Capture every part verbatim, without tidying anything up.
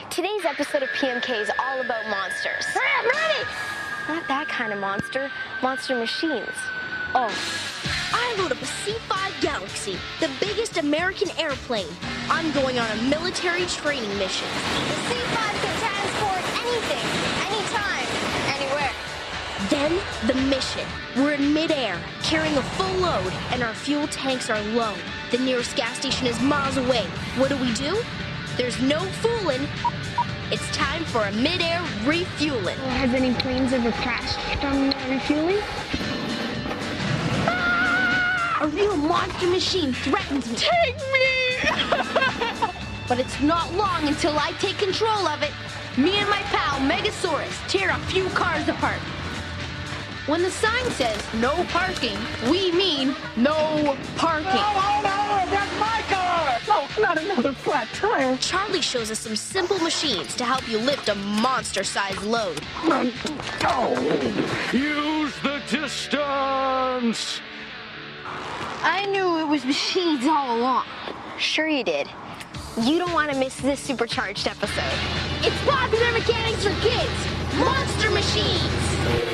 Today's episode of P M K is all about monsters. Hey, I'm ready! Not that kind of monster. Monster machines. Oh. I load up a C five Galaxy, the biggest American airplane. I'm going on a military training mission. The C five can transport anything, anytime, anywhere. Then, the mission. We're in midair, carrying a full load, and our fuel tanks are low. The nearest gas station is miles away. What do we do? There's no fooling. It's time for a midair refueling. Well, has any planes ever crashed from uh, refueling? A real monster machine threatens me. Take me! But it's not long until I take control of it. Me and my pal, Megasaurus, tear a few cars apart. When the sign says no parking, we mean no parking. Oh, no, that's my car! No, not another flat tire. Charlie shows us some simple machines to help you lift a monster-sized load. Oh. Use the distance! I knew it was machines all along. Sure you did. You don't want to miss this supercharged episode. It's popular mechanics for kids. Monster machines.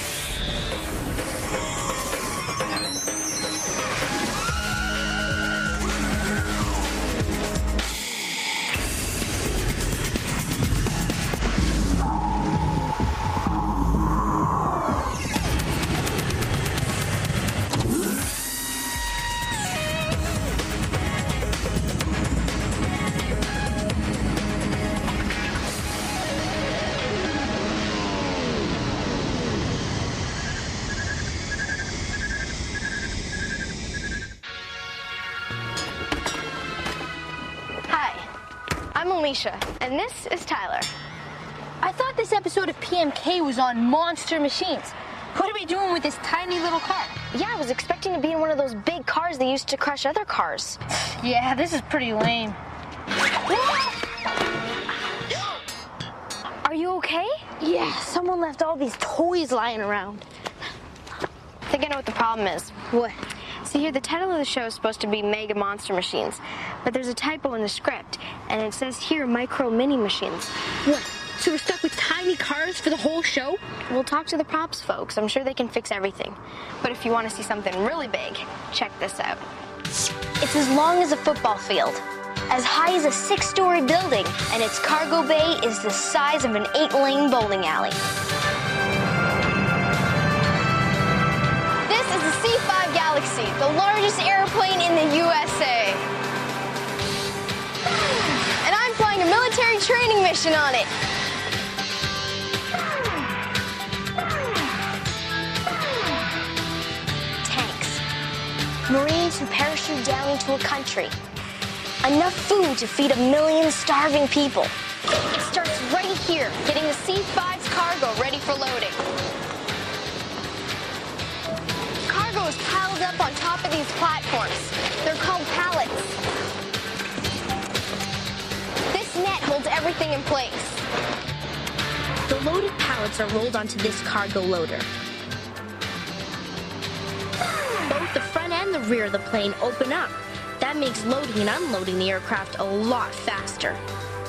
I'm Alicia, and this is Tyler. I thought this episode of P M K was on monster machines. What are we doing with this tiny little car? Yeah, I was expecting to be in one of those big cars they used to crush other cars. Yeah, this is pretty lame. Are you okay? Yeah, someone left all these toys lying around. I think I know what the problem is. What? See here, the title of the show is supposed to be Mega Monster Machines, but there's a typo in the script, and it says here Micro Mini Machines. What? So we're stuck with tiny cars for the whole show? We'll talk to the props folks. I'm sure they can fix everything. But if you want to see something really big, check this out. It's as long as a football field, as high as a six-story building, and its cargo bay is the size of an eight-lane bowling alley. This is the C five Galaxy, the largest airplane in the U S A. And I'm flying a military training mission on it. Tanks. Marines who parachute down into a country. Enough food to feed a million starving people. It starts right here, getting the C five's cargo ready for loading. Cargo is piled up on top of these platforms. They're called pallets. This net holds everything in place. The loaded pallets are rolled onto this cargo loader. Both the front and the rear of the plane open up. That makes loading and unloading the aircraft a lot faster.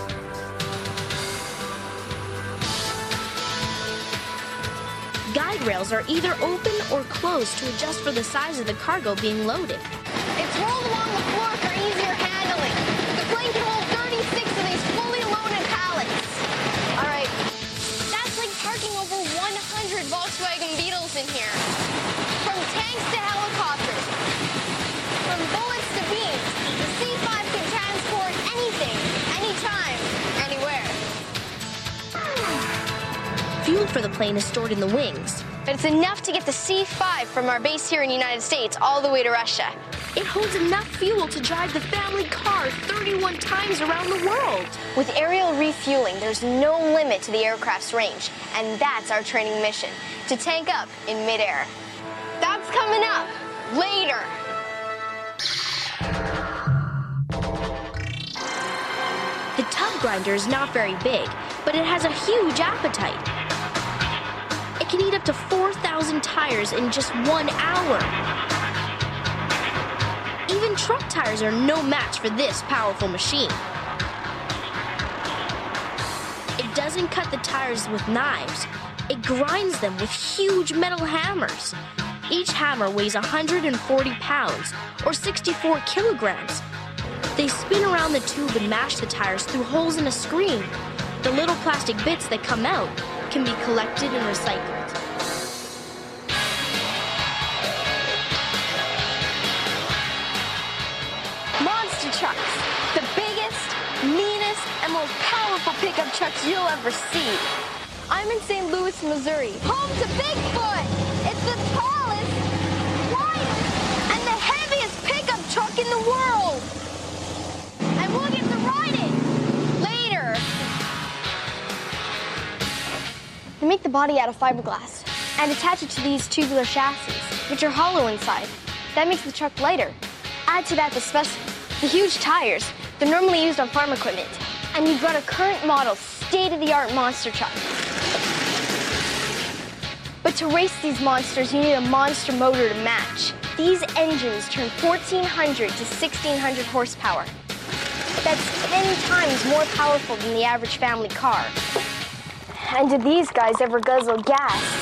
Guide rails are either open or closed to adjust for the size of the cargo being loaded. It's rolled along the floor for easier handling. The plane can hold thirty-six of these fully loaded pallets. All right, that's like parking over one hundred Volkswagen Beetles in here. From tanks to helicopters, from bullets to beams, the C five can transport anything, anytime, anywhere. Fuel for the plane is stored in the wings. But it's enough to get the C five from our base here in the United States all the way to Russia. It holds enough fuel to drive the family car thirty-one times around the world. With aerial refueling, there's no limit to the aircraft's range, and that's our training mission, to tank up in midair. That's coming up later. The tub grinder is not very big, but it has a huge appetite. It can eat up to four thousand tires in just one hour. Even truck tires are no match for this powerful machine. doesn't cut the tires with knives. It grinds them with huge metal hammers. Each hammer weighs one hundred forty pounds, or sixty-four kilograms. They spin around the tube and mash the tires through holes in a screen. The little plastic bits that come out can be collected and recycled. Monster trucks, the biggest, meanest, and most powerful pickup trucks you'll ever see. I'm in Saint Louis, Missouri, home to Bigfoot. It's the tallest, widest, and the heaviest pickup truck in the world. And we'll get to ride it later. They make the body out of fiberglass and attach it to these tubular chassis, which are hollow inside. That makes the truck lighter. Add to that the spec- the huge tires. They're normally used on farm equipment. And you've got a current model, state-of-the-art monster truck. But to race these monsters, you need a monster motor to match. These engines turn fourteen hundred to sixteen hundred horsepower. That's ten times more powerful than the average family car. And do these guys ever guzzle gas?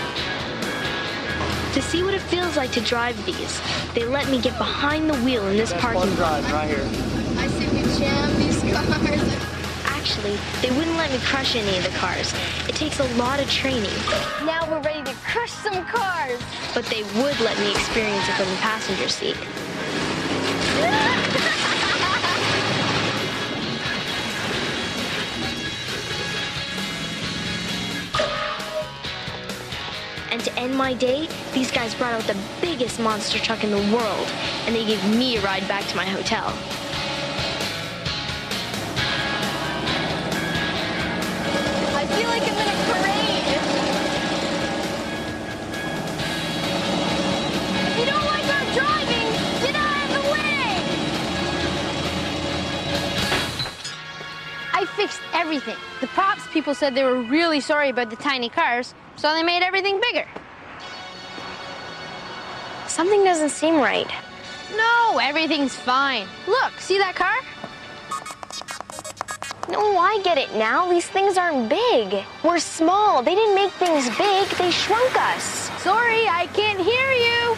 To see what it feels like to drive these, they let me get behind the wheel in this parking lot. Right here. I say we jam these cars. Actually, they wouldn't let me crush any of the cars. It takes a lot of training. Now we're ready to crush some cars. But they would let me experience it from the passenger seat. And to end my day, these guys brought out the biggest monster truck in the world, and they gave me a ride back to my hotel. I feel like I'm in a parade. If you don't like our driving, get out of the way. I fixed everything. The props people said they were really sorry about the tiny cars, so they made everything bigger. Something doesn't seem right. No, everything's fine. Look, see that car? No, I get it now. These things aren't big. We're small. They didn't make things big. They shrunk us. Sorry, I can't hear you.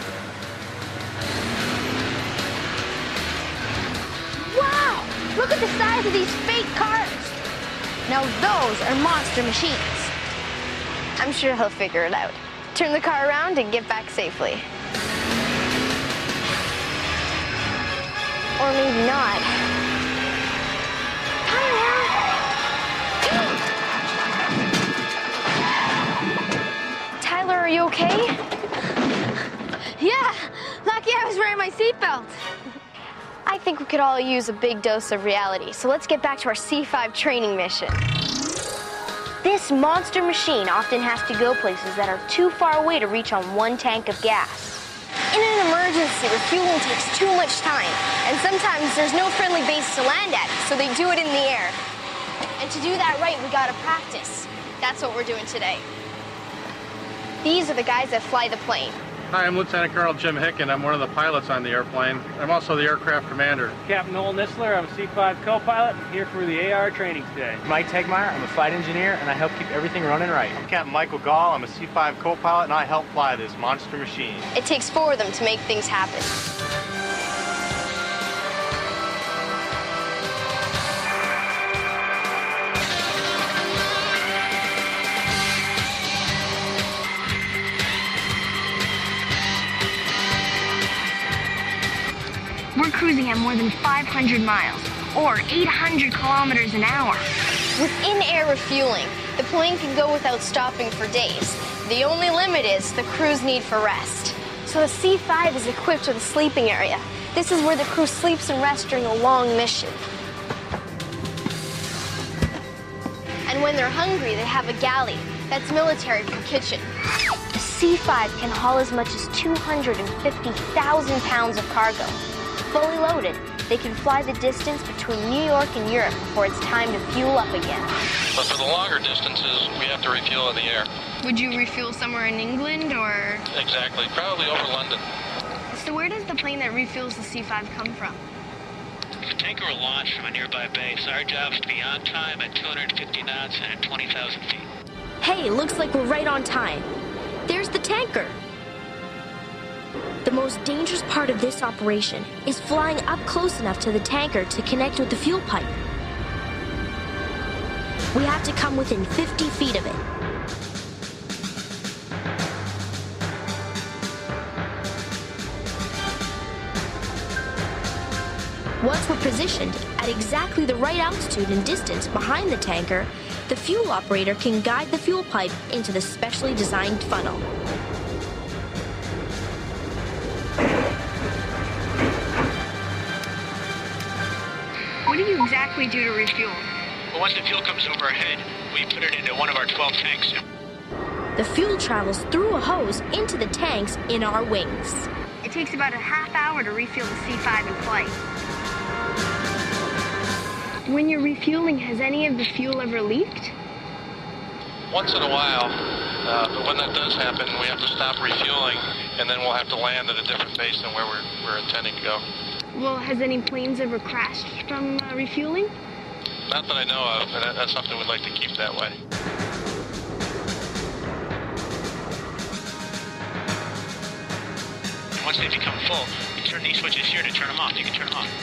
Wow, look at the size of these fake cars. Now those are monster machines. I'm sure he'll figure it out. Turn the car around and get back safely. Or maybe not. Tyler, are you okay? Yeah, lucky I was wearing my seatbelt. I think we could all use a big dose of reality, so let's get back to our C five training mission. This monster machine often has to go places that are too far away to reach on one tank of gas. In an emergency, refueling takes too much time, and sometimes there's no friendly base to land at, so they do it in the air. And to do that right, we gotta practice. That's what we're doing today. These are the guys that fly the plane. Hi, I'm Lieutenant Colonel Jim Hicken. I'm one of the pilots on the airplane. I'm also the aircraft commander. Captain Noel Nisler, I'm a C five co-pilot. I'm here for the A R training today. Mike Tegmeyer, I'm a flight engineer, and I help keep everything running right. I'm Captain Michael Gall. I'm a C five co-pilot, and I help fly this monster machine. It takes four of them to make things happen. We're cruising at more than five hundred miles, or eight hundred kilometers an hour. With in-air refueling, the plane can go without stopping for days. The only limit is the crew's need for rest. So the C five is equipped with a sleeping area. This is where the crew sleeps and rests during a long mission. And when they're hungry, they have a galley. That's military for kitchen. The C five can haul as much as two hundred fifty thousand pounds of cargo. Fully loaded, they can fly the distance between New York and Europe before it's time to fuel up again. But for the longer distances, we have to refuel in the air. Would you refuel somewhere in England, or? Exactly, probably over London. So where does the plane that refuels the C five come from? The tanker will launch from a nearby base. Our job is to be on time at two hundred fifty knots and at twenty thousand feet. Hey, looks like we're right on time. There's the tanker. The most dangerous part of this operation is flying up close enough to the tanker to connect with the fuel pipe. We have to come within fifty feet of it. Once we're positioned at exactly the right altitude and distance behind the tanker, the fuel operator can guide the fuel pipe into the specially designed funnel. What do you exactly do to refuel? Well, once the fuel comes over our head, we put it into one of our twelve tanks. The fuel travels through a hose into the tanks in our wings. It takes about a half hour to refuel the C five in flight. When you're refueling, has any of the fuel ever leaked? Once in a while, uh, but when that does happen, we have to stop refueling, and then we'll have to land at a different base than where we're, we're intending to go. Well, has any planes ever crashed from uh, refueling? Not that I know of, and that, that's something we'd like to keep that way. Once they become full, you turn these switches here to turn them off. You can turn them off.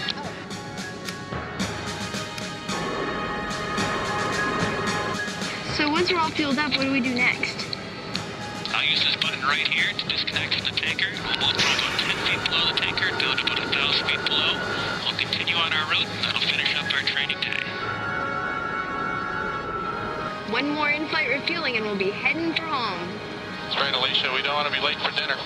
So once we're all fueled up, what do we do next? I'll use this button right here to disconnect from the tanker. We'll go about ten feet below the tanker, down to about one thousand feet below. We'll continue on our route, and that'll finish up our training day. One more in-flight refueling, and we'll be heading for home. That's right, Alicia. We don't want to be late for dinner.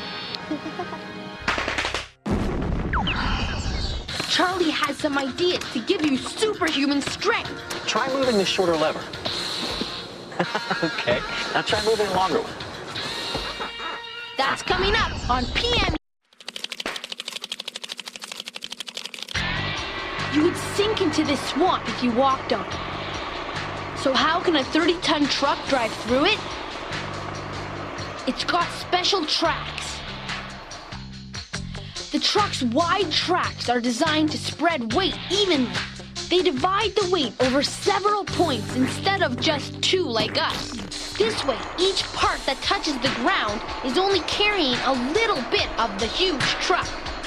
Charlie has some ideas to give you superhuman strength. Try moving the shorter lever. Okay, now try moving the longer one. That's coming up on P M. You would sink into this swamp if you walked on it. So how can a thirty-ton truck drive through it? It's got special tracks. The truck's wide tracks are designed to spread weight evenly. They divide the weight over several points instead of just two like us. This way, each part that touches the ground is only carrying a little bit of the huge truck.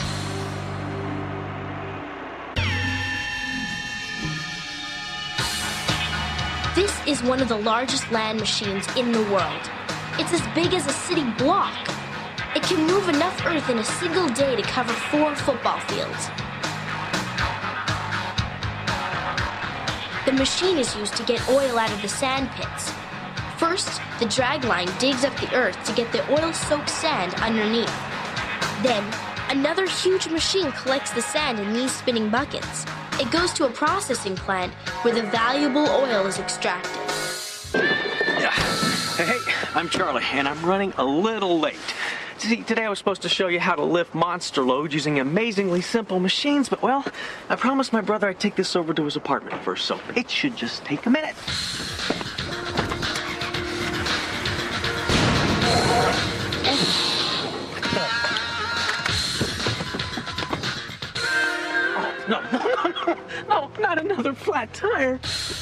This is one of the largest land machines in the world. It's as big as a city block. It can move enough earth in a single day to cover four football fields. The machine is used to get oil out of the sand pits. First, the drag line digs up the earth to get the oil-soaked sand underneath. Then, another huge machine collects the sand in these spinning buckets. It goes to a processing plant where the valuable oil is extracted. Yeah. Hey, hey, I'm Charlie, and I'm running a little late. See, today I was supposed to show you how to lift monster loads using amazingly simple machines, but, well, I promised my brother I'd take this over to his apartment first, so it should just take a minute. Oh, no, no, no, no, no, not another flat tire.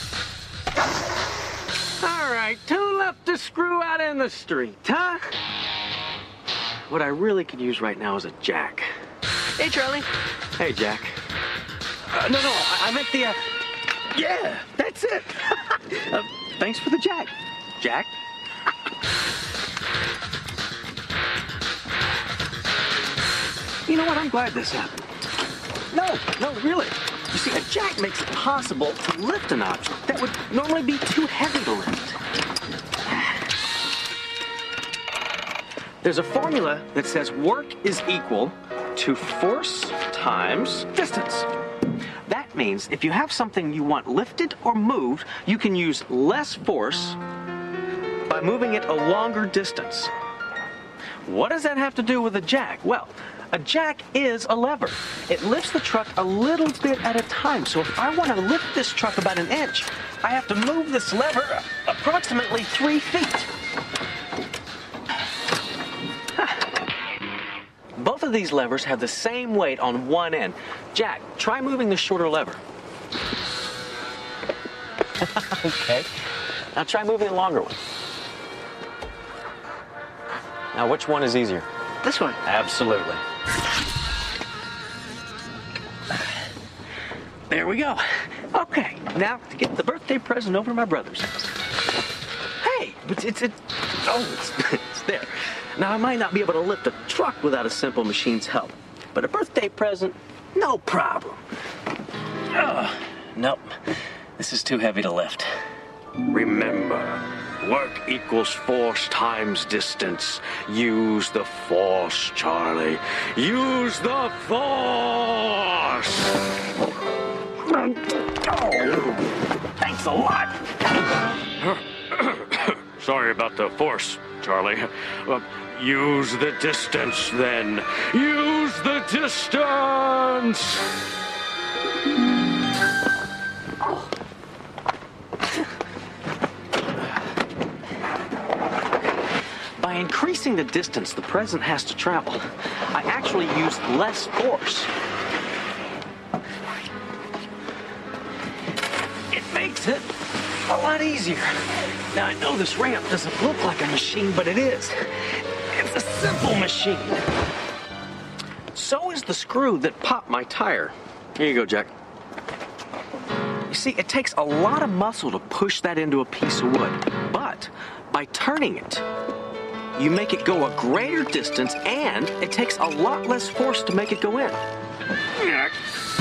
All right, tune up the screw out in the street, huh? What I really could use right now is a jack. Hey, Charlie. Hey, Jack. Uh, no, no, I, I meant the, uh, yeah, that's it. uh, thanks for the jack, Jack. You know what? I'm glad this happened. No, no, really. You see, a jack makes it possible to lift an object that would normally be too heavy to lift. There's a formula that says work is equal to force times distance. That means if you have something you want lifted or moved, you can use less force by moving it a longer distance. What does that have to do with a jack? Well, a jack is a lever. It lifts the truck a little bit at a time. So if I want to lift this truck about an inch, I have to move this lever approximately three feet. Both of of these levers have the same weight on one end. Jack, try moving the shorter lever. Okay. Now try moving the longer one. Now, which one is easier? This one. Absolutely. There we go. Okay, now to get the birthday present over to my brother's house. Hey, it's, it's, it, oh, it's, it's there. Now, I might not be able to lift a truck without a simple machine's help, but a birthday present, no problem. Oh, nope, this is too heavy to lift. Remember, work equals force times distance. Use the force, Charlie. Use the force! Oh, thanks a lot. Sorry about the force, Charlie. Uh, use the distance, then. Use the distance! By increasing the distance the present has to travel, I actually use less force. It makes it a lot easier. Now, I know this ramp doesn't look like a machine, but it is. It's a simple machine. So is the screw that popped my tire. Here you go, Jack. You see, it takes a lot of muscle to push that into a piece of wood, but by turning it, you make it go a greater distance, and it takes a lot less force to make it go in. Man,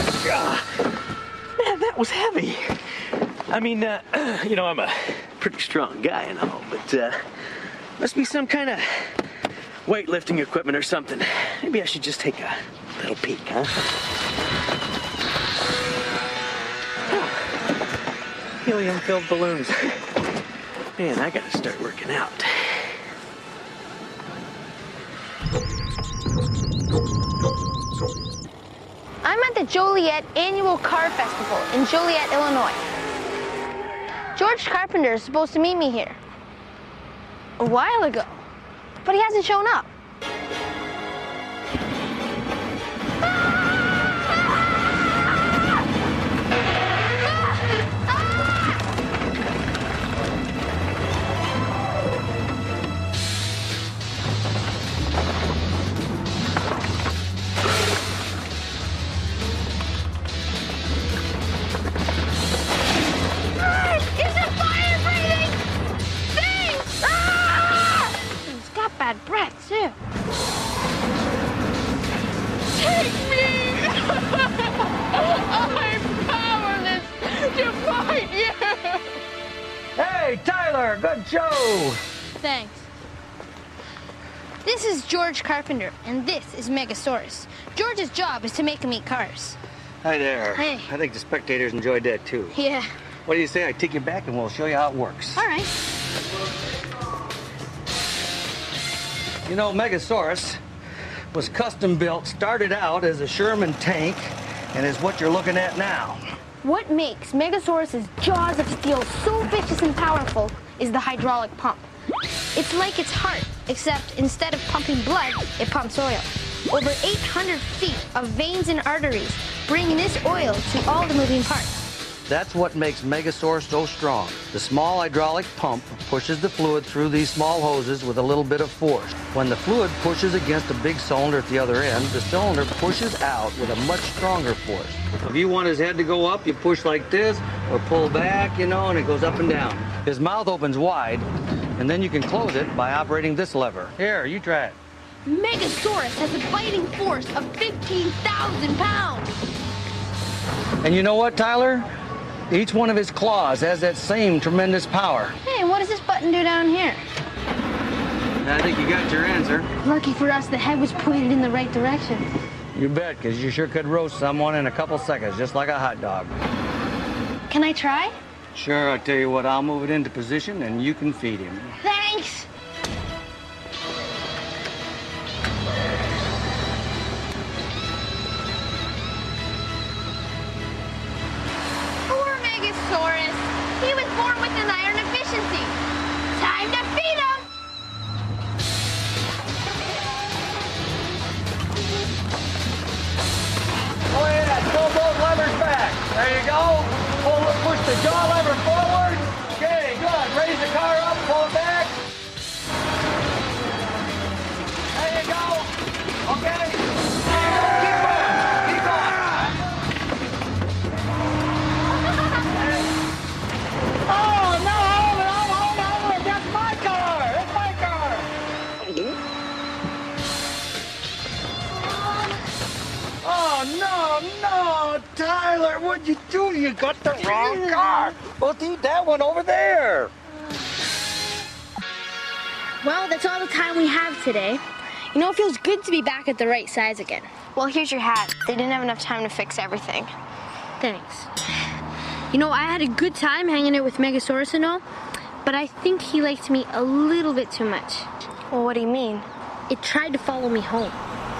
that was heavy. I mean, uh, you know, I'm a pretty strong guy and all, but uh, must be some kind of weightlifting equipment or something. Maybe I should just take a little peek, huh? Oh, helium-filled balloons. Man, I gotta start working out. I'm at the Joliet Annual Car Festival in Joliet, Illinois. George Carpenter is supposed to meet me here a while ago, but he hasn't shown up. Bad breath, too. Take me! I'm powerless to fight you! Hey, Tyler, good show! Thanks. This is George Carpenter, and this is Megasaurus. George's job is to make him eat cars. Hi there. Hey. I think the spectators enjoyed that, too. Yeah. What do you say I take you back and we'll show you how it works? All right. You know, Megasaurus was custom built, started out as a Sherman tank, and is what you're looking at now. What makes Megasaurus's jaws of steel so vicious and powerful is the hydraulic pump. It's like its heart, except instead of pumping blood, it pumps oil. Over eight hundred feet of veins and arteries bring this oil to all the moving parts. That's what makes Megasaurus so strong. The small hydraulic pump pushes the fluid through these small hoses with a little bit of force. When the fluid pushes against a big cylinder at the other end, the cylinder pushes out with a much stronger force. If you want his head to go up, you push like this, or pull back, you know, and it goes up and down. His mouth opens wide, and then you can close it by operating this lever. Here, you try it. Megasaurus has a biting force of fifteen thousand pounds. And you know what, Tyler? Each one of his claws has that same tremendous power. Hey, what does this button do down here? I think you got your answer. Lucky for us, the head was pointed in the right direction. You bet, because you sure could roast someone in a couple seconds, just like a hot dog. Can I try? Sure, I'll tell you what, I'll move it into position and you can feed him. Thanks. Poor Megasaurus. He was born with an iron deficiency. Time to feed him. the jaw lever forward. Okay, good. Raise the car up, pull it back. There you go. Okay. Keep going. Keep going. Oh, no, hold it, hold it, hold it. That's my car. That's my car. Oh, no, no, Tyler, what'd you do? You got the wrong car. Well, dude, that one over there. Well, that's all the time we have today. You know, it feels good to be back at the right size again. Well, here's your hat. They didn't have enough time to fix everything. Thanks. You know, I had a good time hanging out with Megasaurus and all, but I think he liked me a little bit too much. Well, what do you mean? It tried to follow me home.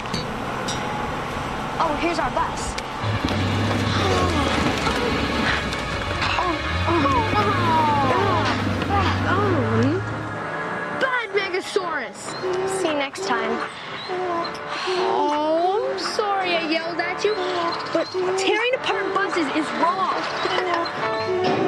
Oh, here's our bus. Bad Megasaurus! See you next time. Oh, I'm sorry I yelled at you, but tearing apart buses is wrong.